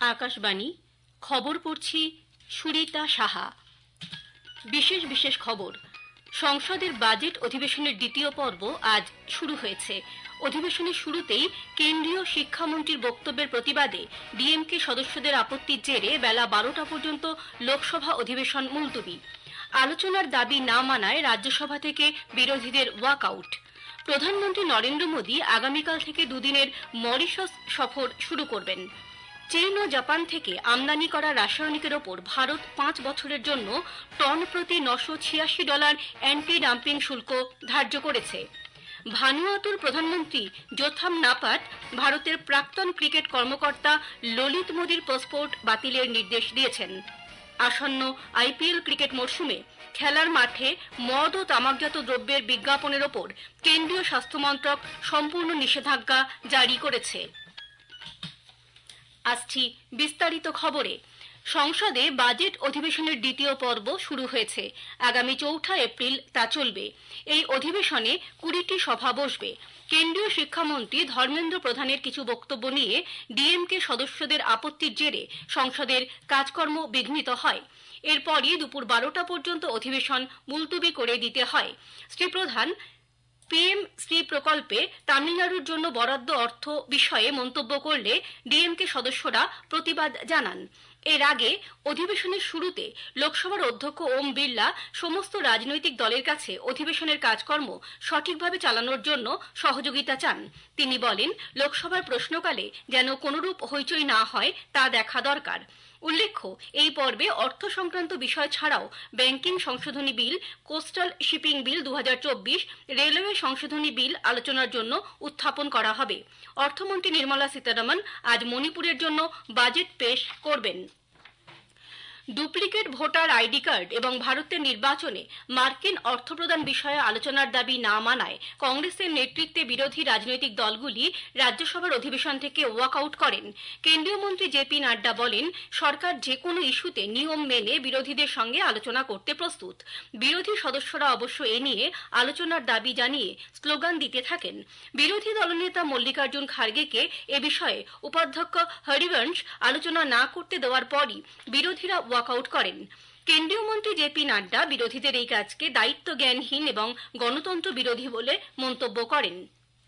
আকাশবাণী খবর পড়ছি সুরিতা সাহা। বিশেষ খবর। সংসদের বাজেট অধিবেশনের দ্বিতীয় পর্ব আজ শুরু হয়েছে। অধিবেশনের শুরুতেই কেন্দ্রীয় শিক্ষামন্ত্রীর বক্তব্যের প্রতিবাদে ডিএমকে সদস্যদের আপত্তির জেরে বেলা 12টা পর্যন্ত লোকসভা অধিবেশন মুলতবি। আলোচনার দাবি না মানায় রাজ্যসভা থেকে বিরোধীদের ওয়াকআউট। প্রধানমন্ত্রী নরেন্দ্র মোদী আগামীকাল থেকে দুদিনের মরিশাস সফর শুরু করবেন। চীন ও জাপান থেকে আমদানি করা রাসায়নিকের ওপর ভারত 5 বছরের জন্য টন প্রতি $986 অ্যান্টি ডাম্পিং শুল্ক ধার্য করেছে। ভানুয়াতুর প্রধানমন্ত্রী জোথাম নাপাট ভারতের প্রাক্তন ক্রিকেট কর্মকর্তা ললিত মোদীর পাসপোর্ট বাতিলের নির্দেশ দিয়েছেন। আসন্ন আইপিএল ক্রিকেট মরশুমে খেলার মাঠে মদ ও তামাকজাত দ্রব্যের বিজ্ঞাপনের ওপর কেন্দ্রীয় স্বাস্থ্য মন্ত্রক সম্পূর্ণ নিষেধাজ্ঞা জারি করেছে। আসছি বিস্তারিত খবরে। সংসদে বাজেট অধিবেশনের দ্বিতীয় পর্ব শুরু হয়েছে। আগামী 4 এপ্রিল তা চলবে। এই অধিবেশনে 20টি সভা বসবে। কেন্দ্রীয় শিক্ষামন্ত্রী ধর্মেন্দ্র প্রধানের কিছু বক্তব্য নিয়ে ডিএমকে সদস্যদের আপত্তির জেরে সংসদের কাজকর্ম বিঘ্নিত হয়। এরপরই দুপুর 12টা পর্যন্ত অধিবেশন মুলতবি করে দিতে হয়। শ্রী প্রধান পিএম শ্রী প্রকল্পে তামিলনাড়ুর জন্য বরাদ্দ অর্থ বিষয়ে মন্তব্য করলে ডিএমকে সদস্যরা প্রতিবাদ জানান। এর আগে অধিবেশনের শুরুতে লোকসভার অধ্যক্ষ ওম বিড়লা সমস্ত রাজনৈতিক দলের কাছে অধিবেশনের কাজকর্ম সঠিকভাবে চালানোর জন্য সহযোগিতা চান। তিনি বলেন, লোকসভার প্রশ্নকালে যেন কোনরূপ হইচই না হয় তা দেখা দরকার। উল্লেখ্য, এই পর্বে অর্থ সংক্রান্ত বিষয় ছাড়াও ব্যাংকিং সংশোধনী bill, coastal shipping bill 2024, railway সংশোধনী বিল আলোচনার জন্য উত্থাপন করা হবে। অর্থমন্ত্রী নির্মলা সীতারামন আজ মণিপুরের জন্য বাজেট পেশ করবেন। ডুপ্লিকেট ভোটার আইডি কার্ড এবং ভারতের নির্বাচনে মার্কিন অর্থপ্রদান বিষয়ে আলোচনার দাবি না মানায় কংগ্রেসের নেতৃত্বে বিরোধী রাজনৈতিক দলগুলি রাজ্যসভার অধিবেশন থেকে ওয়াকআউট করেন। কেন্দ্রীয় মন্ত্রী জেপি নাড্ডা বলেন, সরকার যে কোনো ইস্যুতে নিয়ম মেনে বিরোধীদের সঙ্গে আলোচনা করতে প্রস্তুত। বিরোধী সদস্যরা অবশ্য এ নিয়ে আলোচনার দাবি জানিয়ে স্লোগান দিতে থাকেন। বিরোধী দলনেতা মল্লিকার্জুন খার্গেকে এ বিষয়ে উপাধ্যক্ষ হরিবংশ আলোচনা না করতে দেওয়ার পরই বিরোধীরা ওয়াকআউট করেন। কেন্দ্রীয় মন্ত্রী জেপি নাড্ডা বিরোধীদের এই কাজকে দায়িত্ব জ্ঞানহীন এবং গণতন্ত্র বিরোধী বলে মন্তব্য করেন।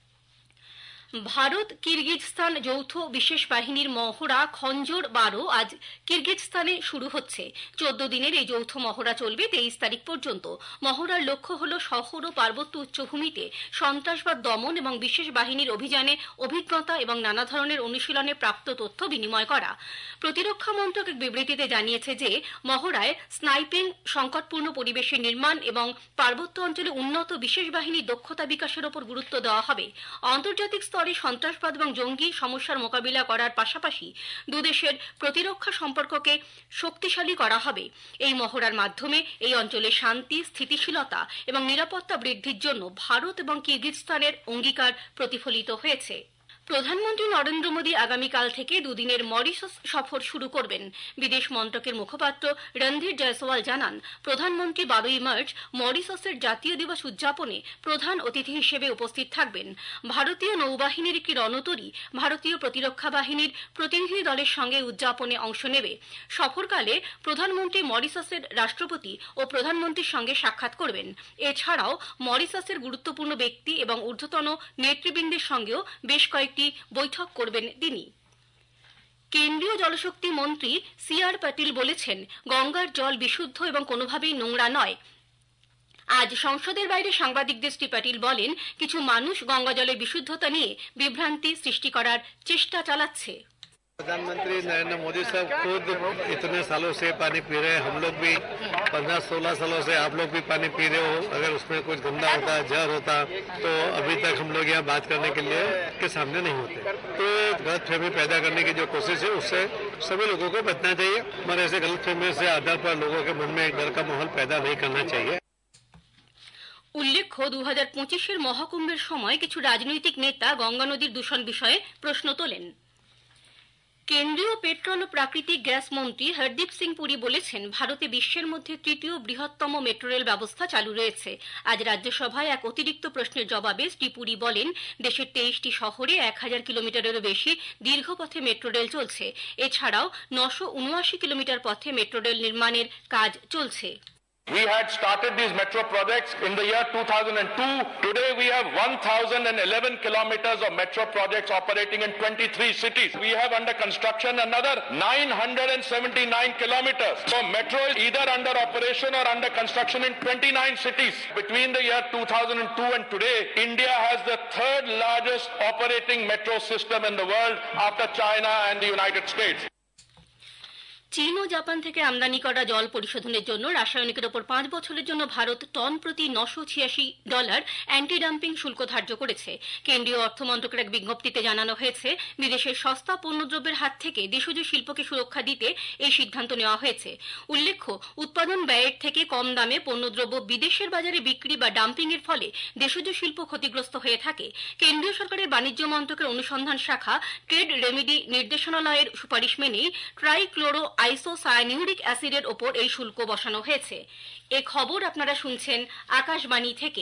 ভারত কিরগিজস্তান যৌথ বিশেষ বাহিনীর মহড়া খঞ্জর 12 আজ কিরগিজস্তানে শুরু হচ্ছে। 14 দিনের এই যৌথ মহড়া চলবে 23 তারিখ পর্যন্ত। মহড়ার লক্ষ্য হল শহর ও পার্বত্য উচ্চভূমিতে সন্ত্রাসবাদ দমন এবং বিশেষ বাহিনীর অভিযানে অভিজ্ঞতা এবং নানা ধরনের অনুশীলনে প্রাপ্ত তথ্য বিনিময় করা। প্রতিরক্ষা মন্ত্রক এক বিবৃতিতে জানিয়েছে যে মহড়ায় স্নাইপিং, সংকটপূর্ণ পরিবেশে নির্মাণ এবং পার্বত্য অঞ্চলে উন্নত বিশেষ বাহিনীর দক্ষতা বিকাশের ওপর গুরুত্ব দেওয়া হবে। আন্তর্জাতিক স্তরে সন্ত্রাসবাদ এবং জঙ্গি সমস্যার মোকাবিলা করার পাশাপাশি দুদেশের প্রতিরক্ষা সম্পর্ককে শক্তিশালী করা হবে। এই মহড়ার মাধ্যমে এই অঞ্চলে শান্তি, স্থিতিশীলতা এবং নিরাপত্তা বৃদ্ধির জন্য ভারত এবং কিরগিজস্তানের অঙ্গীকার প্রতিফলিত হয়েছে। প্রধানমন্ত্রী নরেন্দ্র মোদী আগামীকাল থেকে দুদিনের মরিশাস সফর শুরু করবেন। বিদেশ মন্ত্রকের মুখপাত্র রণধীর জয়সওয়াল জানান, প্রধানমন্ত্রী 12ই মার্চ মরিশাসের জাতীয় দিবস উদযাপনে প্রধান অতিথি হিসেবে উপস্থিত থাকবেন। ভারতীয় নৌবাহিনীর একটি রণতরী ভারতীয় প্রতিরক্ষা বাহিনীর প্রতিনিধি দলের সঙ্গে উদযাপনে অংশ নেবে। সফরকালে প্রধানমন্ত্রী মরিশাসের রাষ্ট্রপতি ও প্রধানমন্ত্রীর সঙ্গে সাক্ষাৎ করবেন। এছাড়াও মরিশাসের গুরুত্বপূর্ণ ব্যক্তি এবং ঊর্ধ্বতন নেতৃবৃন্দের সঙ্গেও বেশ কয়েকটি বৈঠক করবেন তিনি। কেন্দ্রীয় জলশক্তি মন্ত্রী সি.আর. পাটিল বলেছেন, গঙ্গার জল বিশুদ্ধ এবং কোনোভাবেই নোংরা নয়। আজ সংসদের বাইরে সাংবাদিকদের শ্রী পাটিল বলেন, কিছু মানুষ গঙ্গা জলের বিশুদ্ধতা নিয়ে বিভ্রান্তি সৃষ্টি করার চেষ্টা চালাচ্ছে। प्रधानमंत्री नरेंद्र मोदी साहब खुद इतने सालों से पानी पी रहे हैं, हम लोग भी 15-16 सालों से आप लोग भी पानी पी रहे हो। अगर उसमें कुछ गंदा होता, जहर होता, तो अभी तक हम लोग यहाँ बात करने के लिए के सामने नहीं होते। तो गलतफहमी पैदा करने की जो कोशिश है उससे सभी लोगों को बचना चाहिए। हमारे ऐसे गलतफहमी से आधार पर लोगों के मन में एक डर का माहौल पैदा नहीं करना चाहिए। উল্লেখ্য, 2025-এর মহাকুম্ভের সময় কিছু রাজনৈতিক নেতা গঙ্গা নদীর দূষণ বিষয়ে প্রশ্ন তোলেন। কেন্দ্রীয় পেট্রোল ও প্রাকৃতিক গ্যাস মন্ত্রী হরদীপ সিং পুরী বলেছেন, ভারতে বিশ্বের মধ্যে তৃতীয় বৃহত্তম মেট্রো রেল ব্যবস্থা চালু রয়েছে। আজ রাজ্যসভায় এক অতিরিক্ত প্রশ্নের জবাবে শ্রী পুরী বলেন, দেশের 23টি শহরে 1000 কিলোমিটারেরও বেশি দীর্ঘপথে মেট্রো রেল চলছে। এছাড়াও 979 কিলোমিটার পথে মেট্রো রেল নির্মাণের কাজ চলছে। We had started these metro projects in the year 2002. Today we have 1011 kilometers of metro projects operating in 23 cities. We have under construction another 979 kilometers. So metro is either under operation or under construction in 29 cities. Between the year 2002 and today, India has the third largest operating metro system in the world after China and the United States. চীন ও Japan থেকে আমদানি করা জল পরিশোধনের জন্য রাসায়নিকের ওপর 5 বছরের জন্য ভারত টন প্রতি $986 অ্যান্টি ডাম্পিং শুল্ক ধার্য করেছে। কেন্দ্রীয় অর্থমন্ত্রকের এক বিজ্ঞপ্তিতে জানানো হয়েছে, বিদেশের সস্তা পণ্যদ্রব্যের হাত থেকে দেশজ শিল্পকে সুরক্ষা দিতে এই সিদ্ধান্ত নেওয়া হয়েছে। উল্লেখ্য, উৎপাদন ব্যয়ের থেকে কম দামে পণ্যদ্রব্য বিদেশের বাজারে বিক্রি বা ডাম্পিং এর ফলে দেশজ শিল্প ক্ষতিগ্রস্ত হয়ে থাকে। কেন্দ্রীয় সরকারের বাণিজ্য মন্ত্রকের অনুসন্ধান শাখা ট্রেড রেমেডি নির্দেশনালয়ের সুপারিশ মেনেই ট্রাইক্লোরো আইসোসায়ানিউরিক অ্যাসিডের ওপর এই শুল্ক বসানো হয়েছে। এ খবর আপনারা শুনছেন আকাশবাণী থেকে।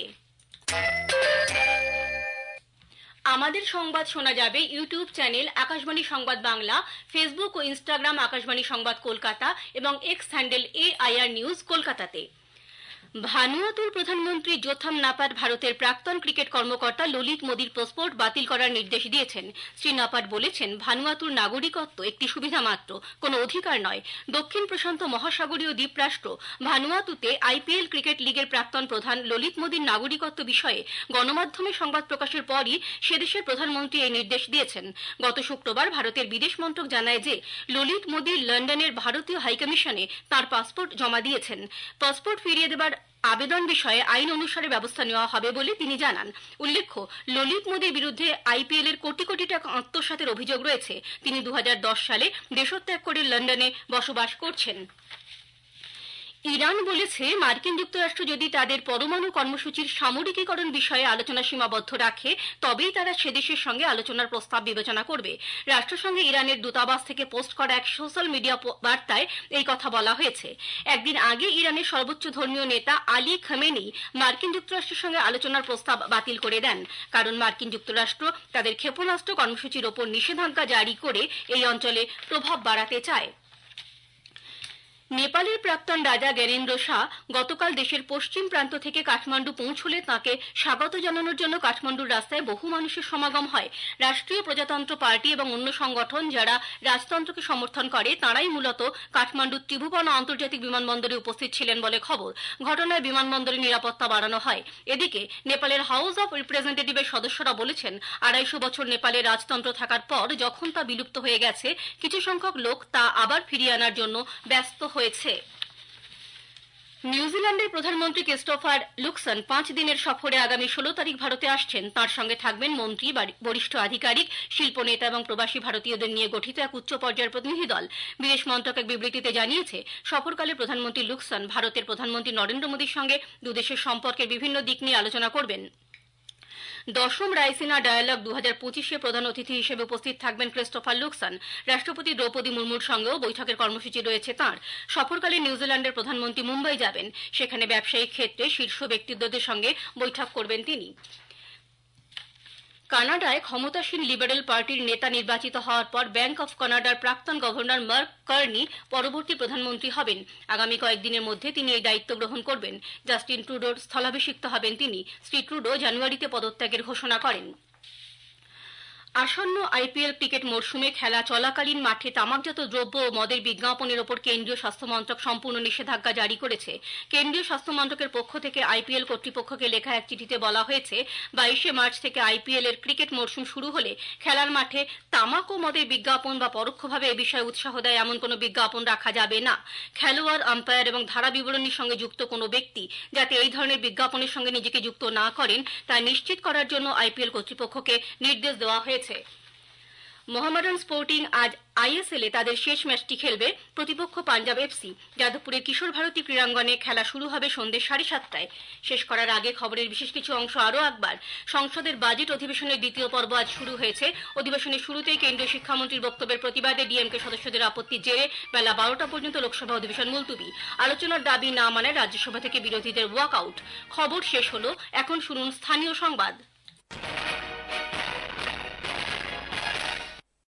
আমাদের সংবাদ শোনা যাবে ইউটিউব চ্যানেল আকাশবাণী সংবাদ বাংলা, ফেসবুক ও ইনস্টাগ্রাম আকাশবাণী সংবাদ কলকাতা এবং এক্স হ্যান্ডেল AIR নিউজ কলকাতাতে। ভানুয়াতুর প্রধানমন্ত্রী জোথাম নাপাট ভারতের প্রাক্তন ক্রিকেট কর্মকর্তা ললিত মোদির পাসপোর্ট বাতিল করার নির্দেশ দিয়েছেন। শ্রী নাপাট বলেছেন, ভানুয়াতুর নাগরিকত্ব একটি সুবিধা মাত্র, কোনো অধিকার নয়। দক্ষিণ প্রশান্ত মহাসাগরীয় দ্বীপরাষ্ট্র ভানুয়াতুতে IPL ক্রিকেট লিগের প্রাক্তন প্রধান ললিত মোদির নাগরিকত্ব বিষয়ে গণমাধ্যমে সংবাদ প্রকাশের পরই সেদেশের প্রধানমন্ত্রী এই নির্দেশ দিয়েছেন। গত শুক্রবার ভারতের বিদেশ মন্ত্রক জানায় যে ললিত মোদি লন্ডনের ভারতীয় হাইকমিশনে তাঁর পাসপোর্ট জমা দিয়েছেন। পাসপোর্ট ফিরিয়ে দেবার আবেদন বিষয়ে আইন অনুসারে ব্যবস্থা নেওয়া হবে বলে তিনি জানান। উল্লেখ্য, ললিত মোদির বিরুদ্ধে IPL এর কোটি কোটি টাকা আত্মসাতের অভিযোগ রয়েছে। তিনি 2010 সালে দেশত্যাগ করে লন্ডনে বসবাস করছেন। ইরান বলেছে, মার্কিন যুক্তরাষ্ট্র যদি তাদের পরমাণু কর্মসূচির সামরিকীকরণ বিষয়ে আলোচনা সীমাবদ্ধ রাখে, তবেই তারা সেদেশের সঙ্গে আলোচনার প্রস্তাব বিবেচনা করবে। রাষ্ট্রসংঘে ইরানের দূতাবাস থেকে পোস্ট করা এক সোশ্যাল মিডিয়া বার্তায় এই কথা বলা হয়েছে। একদিন আগে ইরানের সর্বোচ্চ ধর্মীয় নেতা আলী খামেনি মার্কিন যুক্তরাষ্ট্রের সঙ্গে আলোচনার প্রস্তাব বাতিল করে দেন, কারণ মার্কিন যুক্তরাষ্ট্র তাদের ক্ষেপণাস্ত্র কর্মসূচির ওপর নিষেধাজ্ঞা জারি করে এই অঞ্চলে প্রভাব বাড়াতে চায়। নেপালের প্রাক্তন রাজা জ্ঞানেন্দ্র শাহ গতকাল দেশের পশ্চিম প্রান্ত থেকে কাঠমান্ডু পৌঁছলে তাঁকে স্বাগত জানানোর জন্য কাঠমান্ডুর রাস্তায় বহু মানুষের সমাগম হয়। রাষ্ট্রীয় প্রজাতন্ত্র পার্টি এবং অন্য সংগঠন যারা রাজতন্ত্রকে সমর্থন করে, তাঁরাই মূলত কাঠমান্ডুর ত্রিভুবন আন্তর্জাতিক বিমানবন্দরে উপস্থিত ছিলেন বলে খবর। ঘটনায় বিমানবন্দরের নিরাপত্তা বাড়ানো হয়। এদিকে নেপালের হাউস অব রিপ্রেজেন্টেটিভের সদস্যরা বলেছেন, 250 বছর নেপালের রাজতন্ত্র থাকার পর যখন তা বিলুপ্ত হয়ে গেছে, কিছু সংখ্যক লোক তা আবার ফিরিয়ে আনার জন্য ব্যস্ত হয়েছে। নিউজিল্যান্ডের প্রধানমন্ত্রী ক্রিস্টোফার লুকসন 5 দিনের সফরে আগামী 16 তারিখ ভারতে আসছেন। তাঁর সঙ্গে থাকবেন মন্ত্রী, বরিষ্ঠ আধিকারিক, শিল্প নেতা এবং প্রবাসী ভারতীয়দের নিয়ে গঠিত এক উচ্চ পর্যায়ের প্রতিনিধি দল। বিদেশ মন্ত্রক এক বিবৃতিতে জানিয়েছে, সফরকালে প্রধানমন্ত্রী লুকসন ভারতের প্রধানমন্ত্রী নরেন্দ্র মোদীর সঙ্গে দুদেশের সম্পর্কের বিভিন্ন দিক নিয়ে আলোচনা করবেন। 10ম রায়সিনা ডায়ালগ 2025-এ প্রধান অতিথি হিসেবে উপস্থিত থাকবেন ক্রিস্টোফার লুকসন। রাষ্ট্রপতি দ্রৌপদী মুর্মুর সঙ্গেও বৈঠকের কর্মসূচি রয়েছে তাঁর। সফরকালে নিউজিল্যান্ডের প্রধানমন্ত্রী মুম্বাই যাবেন। সেখানে ব্যবসায়িক ক্ষেত্রে শীর্ষ ব্যক্তিত্বদের সঙ্গে বৈঠক করবেন তিনি। কানাডায় ক্ষমতাসীন লিবারেল পার্টির নেতা নির্বাচিত হওয়ার পর ব্যাংক অফ কানাডার প্রাক্তন গভর্নর মার্ক কার্নি পরবর্তী প্রধানমন্ত্রী হবেন। আগামী কয়েকদিনের মধ্যে তিনি এই দায়িত্ব গ্রহণ করবেন। জাস্টিন ট্রুডোর স্থলাভিষিক্ত হবেন তিনি। শ্রী ট্রুডো জানুয়ারিতে পদত্যাগের ঘোষণা করেন। আসন্ন IPL ক্রিকেট মরশুমে খেলা চলাকালীন মাঠে তামাকজাত দ্রব্য ও মদের বিজ্ঞাপনের ওপর কেন্দ্রীয় স্বাস্থ্য মন্ত্রক সম্পূর্ণ নিষেধাজ্ঞা জারি করেছে। কেন্দ্রীয় স্বাস্থ্য মন্ত্রকের পক্ষ থেকে IPL কর্তৃপক্ষকে লেখা এক চিঠিতে বলা হয়েছে, 22শে মার্চ থেকে IPL এর ক্রিকেট মরশুম শুরু হলে খেলার মাঠে তামাক ও মদের বিজ্ঞাপন বা পরোক্ষভাবে এ বিষয়ে উৎসাহ দেয় এমন কোনো বিজ্ঞাপন রাখা যাবে না। খেলোয়াড়, আম্পায়ার এবং ধারা বিবরণীর সঙ্গে যুক্ত কোনো ব্যক্তি যাতে এই ধরনের বিজ্ঞাপনের সঙ্গে নিজেকে যুক্ত না করেন তা নিশ্চিত করার জন্য IPL কর্তৃপক্ষকে নির্দেশ দেওয়া হয়েছে। মোহামেডান স্পোর্টিং আজ আইএসএল-এ তাদের শেষ ম্যাচটি খেলবে। প্রতিপক্ষ পাঞ্জাব এফসি। যাদবপুরের কিশোর ভারতী ক্রীড়াঙ্গনে খেলা শুরু হবে সন্ধ্যে 7:30টায়। শেষ করার আগে খবরের বিশেষ কিছু অংশ আরও একবার। সংসদের বাজেট অধিবেশনের দ্বিতীয় পর্ব আজ শুরু হয়েছে। অধিবেশনের শুরুতেই কেন্দ্রীয় শিক্ষামন্ত্রীর বক্তব্যের প্রতিবাদে ডিএমকে সদস্যদের আপত্তির জেরে বেলা 12টা পর্যন্ত লোকসভা অধিবেশন মুলতুবি। আলোচনার দাবি না মানায় রাজ্যসভা থেকে বিরোধীদের ওয়াকআউট। খবর শেষ হলো। এখন শুনুন স্থানীয় সংবাদ।